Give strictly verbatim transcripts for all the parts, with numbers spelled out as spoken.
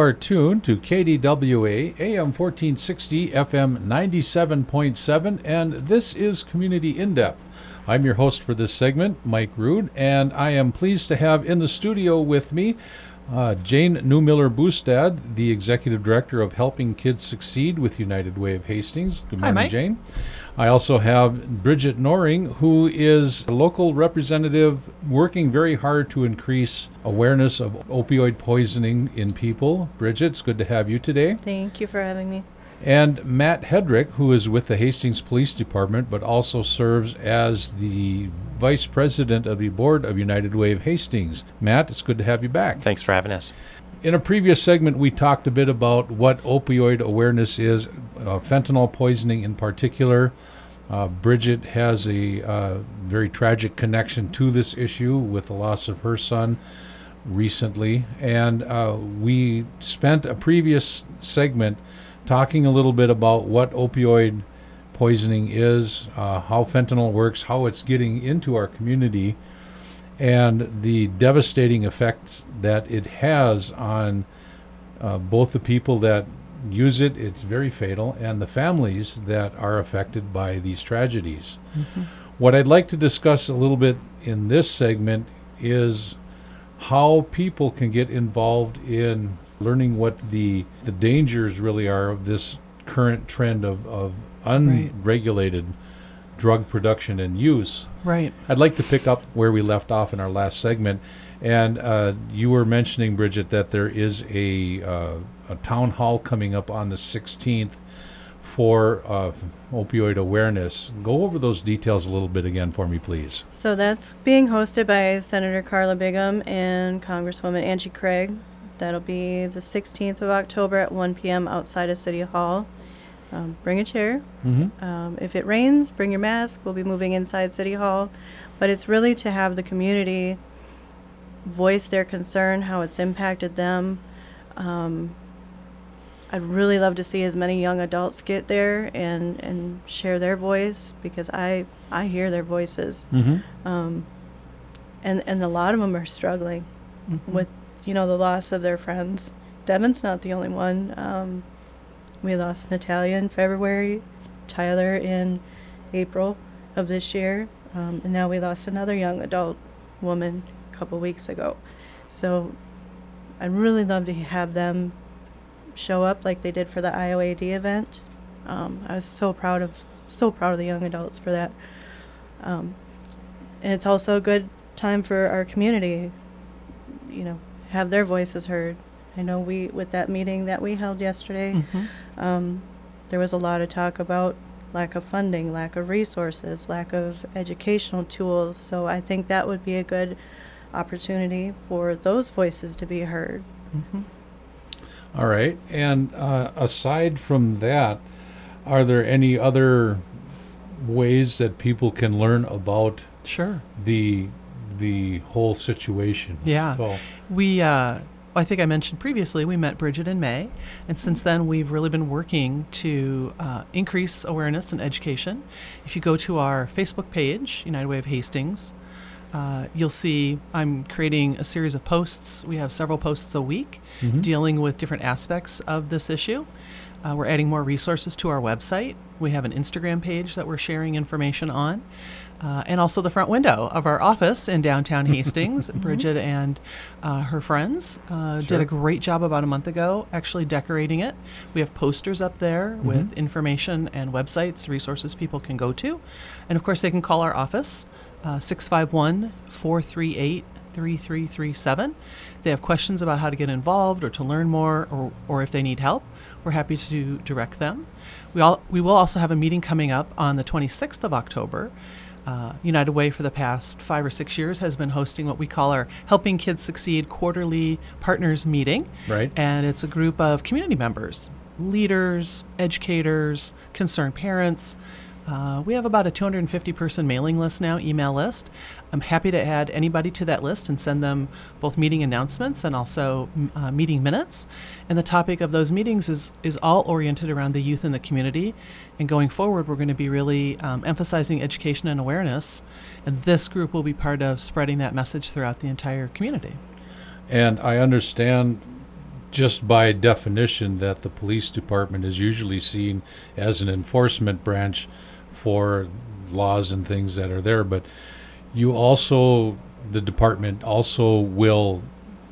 are tuned to K D W A, A M fourteen sixty, F M ninety-seven point seven, and this is Community In-Depth. I'm your host for this segment, Mike Rood, and I am pleased to have in the studio with me uh, Jane Newmiller-Boostad, the Executive Director of Helping Kids Succeed with United Way of Hastings. Good morning, Hi, Mike. Jane. I also have Bridget Noring, who is a local representative working very hard to increase awareness of opioid poisoning in people. Bridget, it's good to have you today. Thank you for having me. And Matt Hedrick, who is with the Hastings Police Department, but also serves as the Vice President of the Board of United Way of Hastings. Matt, it's good to have you back. Thanks for having us. In a previous segment, we talked a bit about what opioid awareness is, uh, fentanyl poisoning in particular. Uh, Bridget has a uh, very tragic connection to this issue with the loss of her son recently. And uh, we spent a previous segment talking a little bit about what opioid poisoning is, uh, how fentanyl works, how it's getting into our community, and the devastating effects that it has on uh, both the people that use it, it's very fatal, and the families that are affected by these tragedies. Mm-hmm. What I'd like to discuss a little bit in this segment is how people can get involved in learning what the the dangers really are of this current trend of, of unregulated right. drug production and use. Right. I'd like to pick up where we left off in our last segment. And uh, you were mentioning, Bridget, that there is a, uh, a town hall coming up on the sixteenth for uh, opioid awareness. Go over those details a little bit again for me, please. So that's being hosted by Senator Carla Bigham and Congresswoman Angie Craig. That'll be the sixteenth of October at one p.m. outside of City Hall. Um, bring a chair. Mm-hmm. Um, if it rains, bring your mask. We'll be moving inside City Hall. But it's really to have the community voice their concern, how it's impacted them. Um, I'd really love to see as many young adults get there and, and share their voice, because I, I hear their voices. Mm-hmm. Um, and, and a lot of them are struggling Mm-hmm. with, you know, the loss of their friends. Devin's not the only one. Um, we lost Natalia in February, Tyler in April of this year, um, and now we lost another young adult woman couple weeks ago. So I'd really love to have them show up like they did for the I O A D event. Um, I was so proud of so proud of the young adults for that. Um, and it's also a good time for our community, you know, have their voices heard. I know we, with that meeting that we held yesterday, Mm-hmm. um, there was a lot of talk about lack of funding, lack of resources, lack of educational tools. So I think that would be a good opportunity for those voices to be heard. Mm-hmm. All right. And uh, aside from that, are there any other ways that people can learn about Sure. the the whole situation? Yeah. So, We, uh, I think I mentioned previously, we met Bridget in May, and since then we've really been working to uh, increase awareness and education. If you go to our Facebook page, United Way of Hastings, uh, you'll see I'm creating a series of posts. We have several posts a week Mhm. dealing with different aspects of this issue. Uh, we're adding more resources to our website. We have an Instagram page that we're sharing information on. Uh, and also the front window of our office in downtown Hastings. Bridget and uh, her friends uh, Sure. did a great job about a month ago actually decorating it. We have posters up there Mhm. with information and websites, resources people can go to. And of course, they can call our office, uh, six five one, four three eight, three three three seven. If they have questions about how to get involved or to learn more, or, or if they need help, we're happy to direct them. We, all, we will also have a meeting coming up on the twenty-sixth of October. Uh, United Way for the past five or six years has been hosting what we call our Helping Kids Succeed quarterly partners meeting. right. And it's a group of community members, leaders, educators, concerned parents. Uh, we have about a two hundred fifty person mailing list now, email list. I'm happy to add anybody to that list and send them both meeting announcements and also m- uh, meeting minutes. And the topic of those meetings is, is all oriented around the youth in the community. And going forward, we're going to be really um, emphasizing education and awareness. And this group will be part of spreading that message throughout the entire community. And I understand just by definition that the police department is usually seen as an enforcement branch for laws and things that are there, but you also, the department also will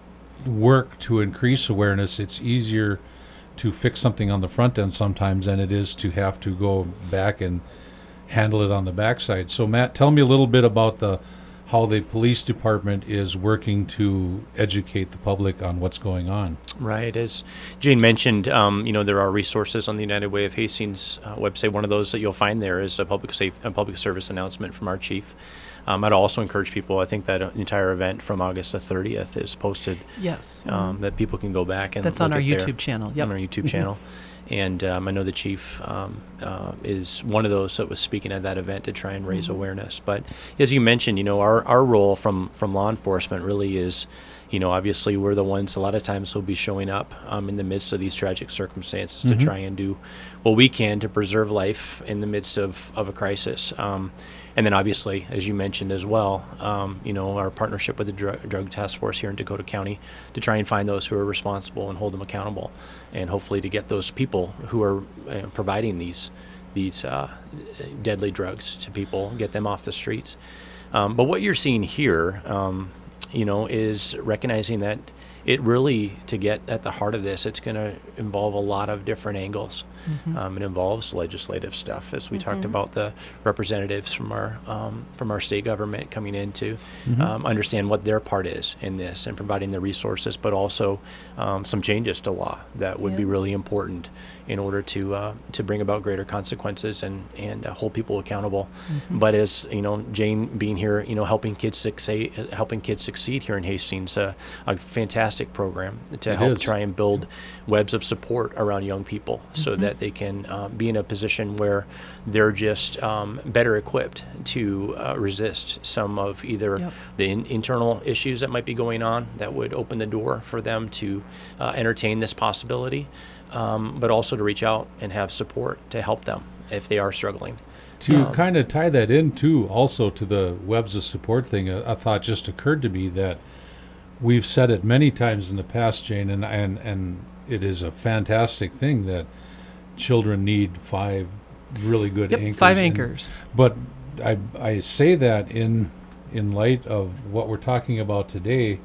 work to increase awareness. It's easier to fix something on the front end sometimes than it is to have to go back and handle it on the backside. So Matt, tell me a little bit about the how the police department is working to educate the public on what's going on. Right. As Jane mentioned, um, you know, there are resources on the United Way of Hastings uh, website. One of those that you'll find there is a public safe, a public service announcement from our chief. Um, I'd also encourage people, I think that entire event from August the thirtieth is posted, Yes. um, that people can go back and That's look on our at there, YouTube channel. Yep. on our YouTube channel. And um, I know the chief um, uh, is one of those that was speaking at that event to try and raise Mm-hmm. awareness. But as you mentioned, you know, our, our role from, from law enforcement really is, you know, obviously we're the ones a lot of times will be showing up um, in the midst of these tragic circumstances Mhm. to try and do what we can to preserve life in the midst of, of a crisis. Um, and then obviously, as you mentioned as well, um, you know, our partnership with the drug, drug task force here in Dakota County to try and find those who are responsible and hold them accountable, and hopefully to get those people who are uh, providing these these uh, deadly drugs to people, get them off the streets. Um, but what you're seeing here, um, you know, is recognizing that it really, to get at the heart of this, it's going to involve a lot of different angles. Mhm. Um, it involves legislative stuff, as we talked Mhm. about the representatives from our um, from our state government coming in to Mhm. um, understand what their part is in this and providing the resources, but also um, some changes to law that would be Yeah. really important in order to uh, to bring about greater consequences and and uh, hold people accountable. Mhm. But as you know, Jane being here, you know, helping kids succeed, helping kids succeed here in Hastings, uh, a fantastic program to It help is. try and build webs of support around young people, so Mhm. that they can uh, be in a position where they're just um, better equipped to uh, resist some of either Yep. the in- internal issues that might be going on that would open the door for them to uh, entertain this possibility, um, but also to reach out and have support to help them if they are struggling. To Um, kind of tie that in too, also to the webs of support thing, a, a thought just occurred to me that we've said it many times in the past, Jane, and, and, and it is a fantastic thing that children need five really good Yep. anchors. Five and- anchors. But I, I say that in in light of what we're talking about today,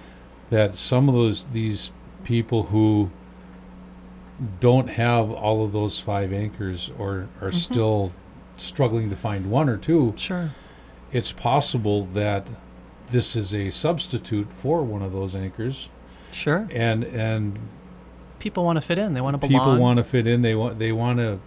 that some of those these people who don't have all of those five anchors or are Mhm. still struggling to find one or two, Sure. it's possible that this is a substitute for one of those anchors, Sure. and and People want to fit in. They want to people belong. want to fit in. They want they want to.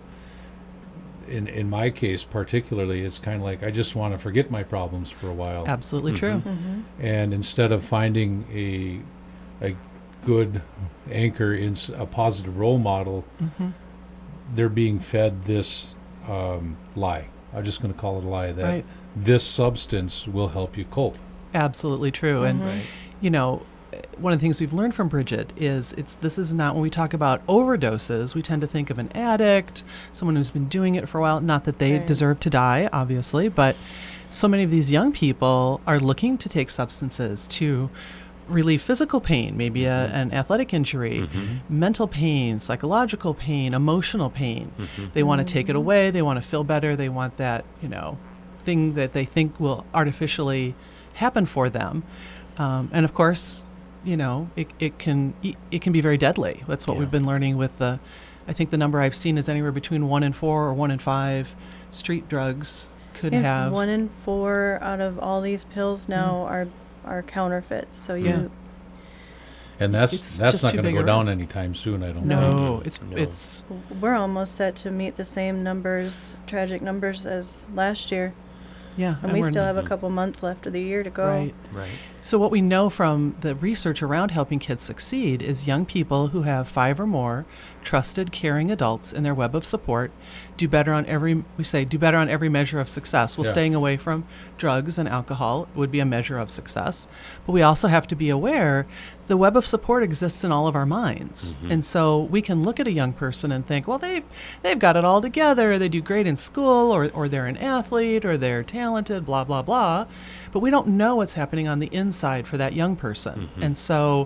In in my case particularly, it's kind of like I just want to forget my problems for a while. Absolutely Mhm. true. Mm-hmm. And instead of finding a a good anchor in s- a positive role model, hmm they're being fed this um, lie. I'm just going to call it a lie that Right. this substance will help you cope. Absolutely true. And Mhm. Right. you know, uh, one of the things we've learned from Bridget is it's this is not when we talk about overdoses, we tend to think of an addict, someone who's been doing it for a while. Not that they Right. deserve to die, obviously, but so many of these young people are looking to take substances to relieve physical pain, maybe a, an athletic injury, Mhm. mental pain, psychological pain, emotional pain. Mhm. They want to take it away. They want to feel better. They want that, you know, thing that they think will artificially happen for them. Um, and of course, you know, it, it can it, it can be very deadly. That's what Yeah. we've been learning with the. I think the number I've seen is anywhere between one in four or one in five street drugs could If have. one in four out of all these pills now are are counterfeits. So you, Yeah. And that's It's that's just not too going to big go a down risk. anytime soon, I don't no, think. it's No. it's we're almost set to meet the same numbers, tragic numbers as last year, yeah, and we we're- still have a Mhm. couple months left of the year to go. right. Right. So what we know from the research around helping kids succeed is young people who have five or more trusted, caring adults in their web of support do better on every, we say, do better on every measure of success. Well, Yeah. staying away from drugs and alcohol would be a measure of success. But we also have to be aware the web of support exists in all of our minds. Mhm. And so we can look at a young person and think, well, they've, they've got it all together. They do great in school, or, or they're an athlete, or they're talented, blah, blah, blah. But we don't know what's happening on the inside for that young person. Mhm. And so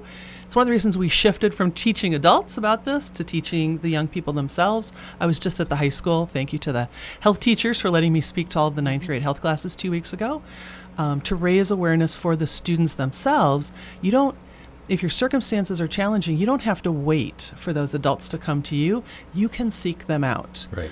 it's one of the reasons we shifted from teaching adults about this to teaching the young people themselves. I was just at the high school. Thank you to the health teachers for letting me speak to all of the ninth grade health classes two weeks ago, um, to raise awareness for the students themselves. You don't, if your circumstances are challenging, you don't have to wait for those adults to come to you. You can seek them out. Right.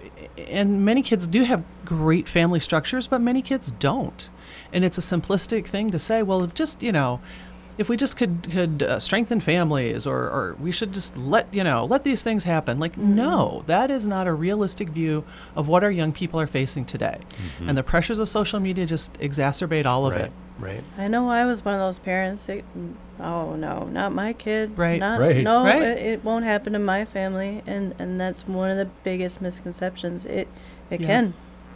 And many kids do have great family structures, but many kids don't. And it's a simplistic thing to say, well, if just, you know, if we just could could uh, strengthen families, or, or we should just let, you know, let these things happen. Like, Mm-hmm. no, that is not a realistic view of what our young people are facing today. Mm-hmm. And the pressures of social media just exacerbate all of right, it. right. I know I was one of those parents that, mm, oh no, not my kid. Right. Not, Right. No, Right. It, it won't happen to my family, and and that's one of the biggest misconceptions. It it Yeah. can.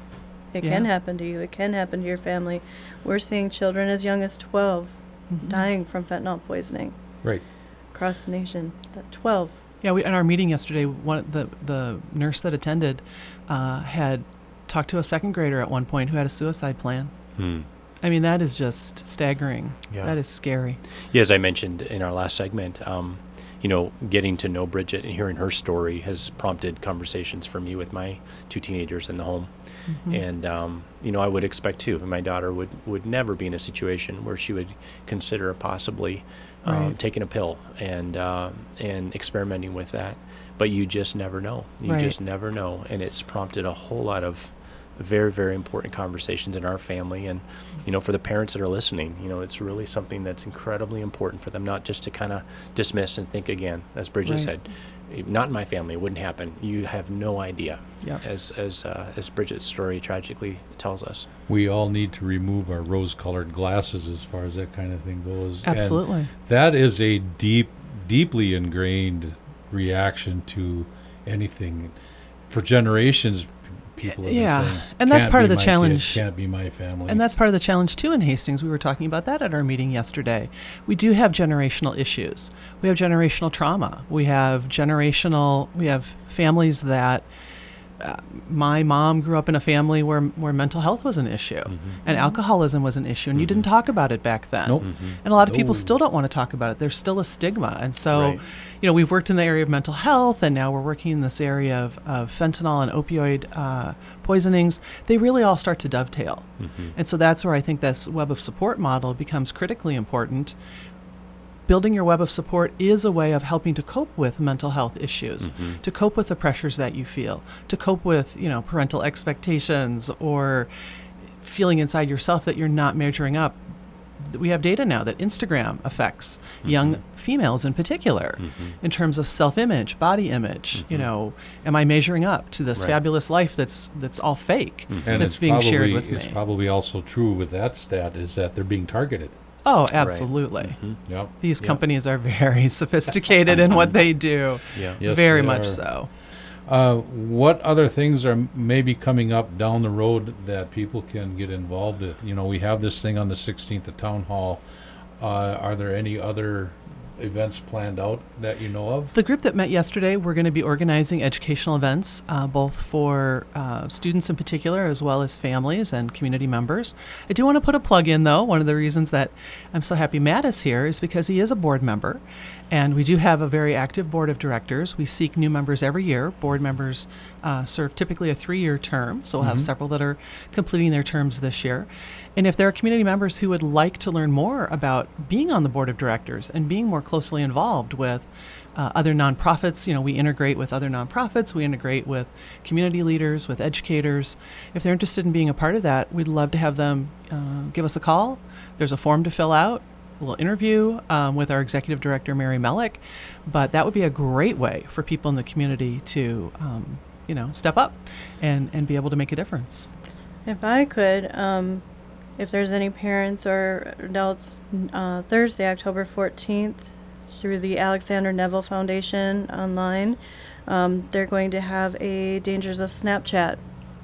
It can Yeah. happen to you. It can happen to your family. We're seeing children as young as twelve Mhm. dying from fentanyl poisoning Right. across the nation. That twelve. Yeah, we, in our meeting yesterday, one the the nurse that attended uh, had talked to a second grader at one point who had a suicide plan. Hmm. I mean, that is just staggering. Yeah. That is scary. Yeah, as I mentioned in our last segment, um, you know, getting to know Bridget and hearing her story has prompted conversations for me with my two teenagers in the home. Mhm. And, um, you know, I would expect too, my daughter would, would never be in a situation where she would consider possibly um, Right. taking a pill and, uh, and experimenting with that. But you just never know. You Right. just never know. And it's prompted a whole lot of very, very important conversations in our family. And, you know, for the parents that are listening, you know, it's really something that's incredibly important for them, not just to kind of dismiss and think again, as Bridget Right. said, not in my family, it wouldn't happen. You have no idea, Yep. as as uh, as Bridget's story tragically tells us. We all need to remove our rose-colored glasses as far as that kind of thing goes. And Absolutely. that is a deep, deeply ingrained reaction to anything. For generations, people have been Yeah, saying, and that's "Can't part be of the my kid, challenge." can't be my family. And that's part of the challenge too in Hastings. We were talking about that at our meeting yesterday. We do have generational issues. We have generational trauma. We have generational. We have families that. Uh, my mom grew up in a family where where mental health was an issue, and alcoholism was an issue, and you didn't talk about it back then. Nope. And a lot of people No. still don't want to talk about it. There's still a stigma. And so, Right. you know, we've worked in the area of mental health, and now we're working in this area of, of fentanyl and opioid uh, poisonings. They really all start to dovetail. And so that's where I think this web of support model becomes critically important. Building your web of support is a way of helping to cope with mental health issues, to cope with the pressures that you feel, to cope with, you know, parental expectations, or feeling inside yourself that you're not measuring up. We have data now that Instagram affects young females in particular in terms of self-image, body image. You know, am I measuring up to this Right. fabulous life that's that's all fake, and that's it's being probably, shared with it's me? probably also true with that stat is that they're being targeted. Oh, absolutely. Yep. These Yeah. companies are very sophisticated in what they do. Yeah. Yes, Very they much are. so. Uh, what other things are maybe coming up down the road that people can get involved with? You know, we have this thing on the sixteenth at Town Hall. Uh, are there any other events planned out that you know of? The group that met yesterday, we're going to be organizing educational events, uh, both for uh, students in particular, as well as families and community members. I do want to put a plug in, though. One of the reasons that I'm so happy Matt is here is because he is a board member, and we do have a very active board of directors. We seek new members every year. Board members uh, serve typically a three-year term, so we'll have several that are completing their terms this year. And if there are community members who would like to learn more about being on the board of directors and being more closely involved with uh, other nonprofits, you know, we integrate with other nonprofits, we integrate with community leaders, with educators. If they're interested in being a part of that, we'd love to have them uh, give us a call. There's a form to fill out, a little interview um, with our executive director, Mary Mellick. But that would be a great way for people in the community to, um, you know, step up and, and be able to make a difference. If I could, um, if there's any parents or adults, uh, Thursday, October fourteenth, through the Alexander Neville Foundation online, um, they're going to have a Dangers of Snapchat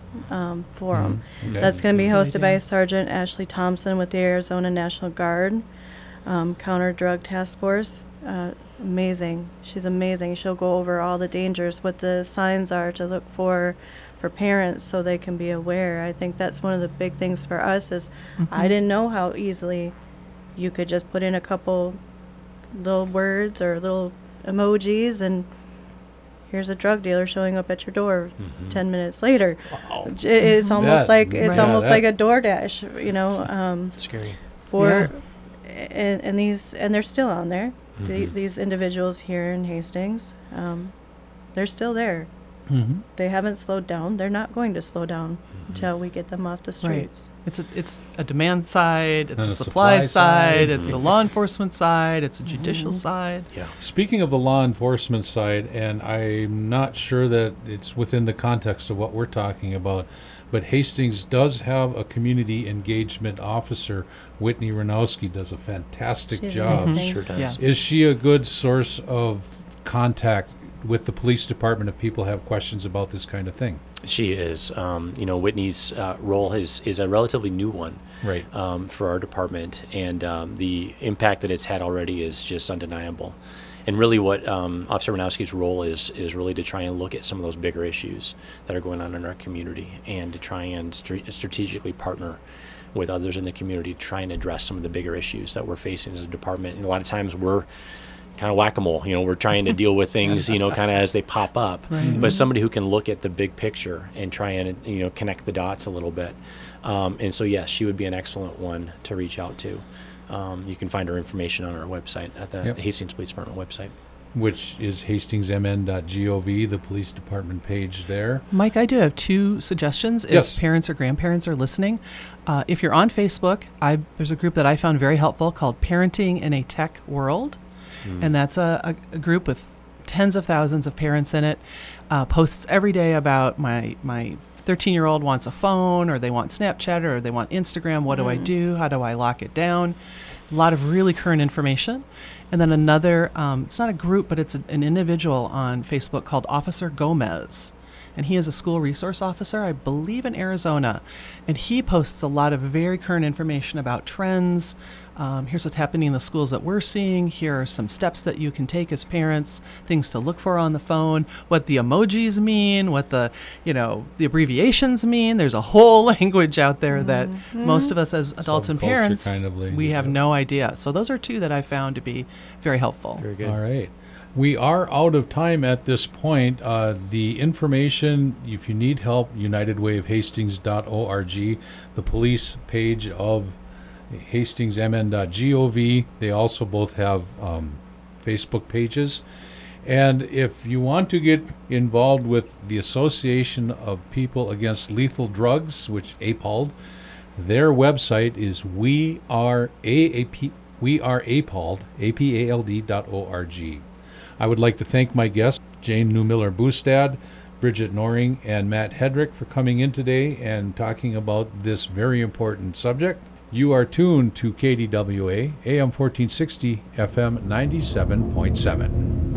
um, forum. Mm, okay. That's going to be Good hosted by idea. Sergeant Ashley Thompson with the Arizona National Guard um, Counter Drug Task Force. Uh, amazing. She's amazing. She'll go over all the dangers, what the signs are to look for for parents so they can be aware. I think that's one of the big things for us is I didn't know how easily you could just put in a couple little words or little emojis, and here's a drug dealer showing up at your door Mhm. ten minutes later. Wow. J- It's almost That- like it's Right. almost Yeah, like that- a DoorDash, you know, um, Scary. for and, and these and they're still on there. The, Mhm. these individuals here in Hastings, um, they're still there. Mm-hmm. They haven't slowed down. They're not going to slow down Mhm. until we get them off the Right. streets. It's a it's a demand side, it's And a a supply, supply side, side. it's a Mhm. law enforcement side, it's a judicial Mhm. side. Yeah. Speaking of the law enforcement side, and I'm not sure that it's within the context of what we're talking about, but Hastings does have a community engagement officer. Whitney Ranowski does a fantastic She's job. amazing. Sure does. Yes. Is she a good source of contact with the police department if people have questions about this kind of thing? She is. Um, you know, Whitney's uh, role is is a relatively new one Right. um, for our department, and um, the impact that it's had already is just undeniable. And really, what um, Officer Ranowski's role is is really to try and look at some of those bigger issues that are going on in our community, and to try and stra- strategically partner with others in the community to try and address some of the bigger issues that we're facing as a department. And a lot of times we're kind of whack-a-mole. You know, we're trying to deal with things, you know, kind of as they pop up. Right. But somebody who can look at the big picture and try and, you know, connect the dots a little bit. Um, and so, yes, she would be an excellent one to reach out to. Um, you can find her information on our website, at the Yep. Hastings Police Department website. Which is hastings m n dot gov, the police department page there. Mike, I do have two suggestions if Yes. parents or grandparents are listening. Uh, if you're on Facebook, I, there's a group that I found very helpful called Parenting in a Tech World. Mm. And that's a, a, a group with tens of thousands of parents in it. Uh, posts every day about my my thirteen year old wants a phone, or they want Snapchat, or they want Instagram. What do I Mm. do? How do I lock it down? A lot of really current information. And then another, um, it's not a group, but it's a, an individual on Facebook called Officer Gomez. And he is a school resource officer, I believe, in Arizona. And he posts a lot of very current information about trends. Um, here's what's happening in the schools that we're seeing. Here are some steps that you can take as parents, things to look for on the phone, what the emojis mean, what the, you know, the abbreviations mean. There's a whole language out there that most of us as adults and Subculture parents, kind of language, we have yeah. no idea. So those are two that I found to be very helpful. Very good. All right. We are out of time at this point. Uh, the information, if you need help, united way of hastings dot org, the police page of hastings m n dot gov. They also both have um, Facebook pages. And if you want to get involved with the Association of People Against Lethal Drugs, which A P A L D, their website is we are a p we are A P A L D, A P A L D dot org. I would like to thank my guests, Jane Newmiller Boostad, Bridget Noring, and Matt Hedrick for coming in today and talking about this very important subject. You are tuned to K D W A, A M fourteen sixty, F M ninety-seven point seven.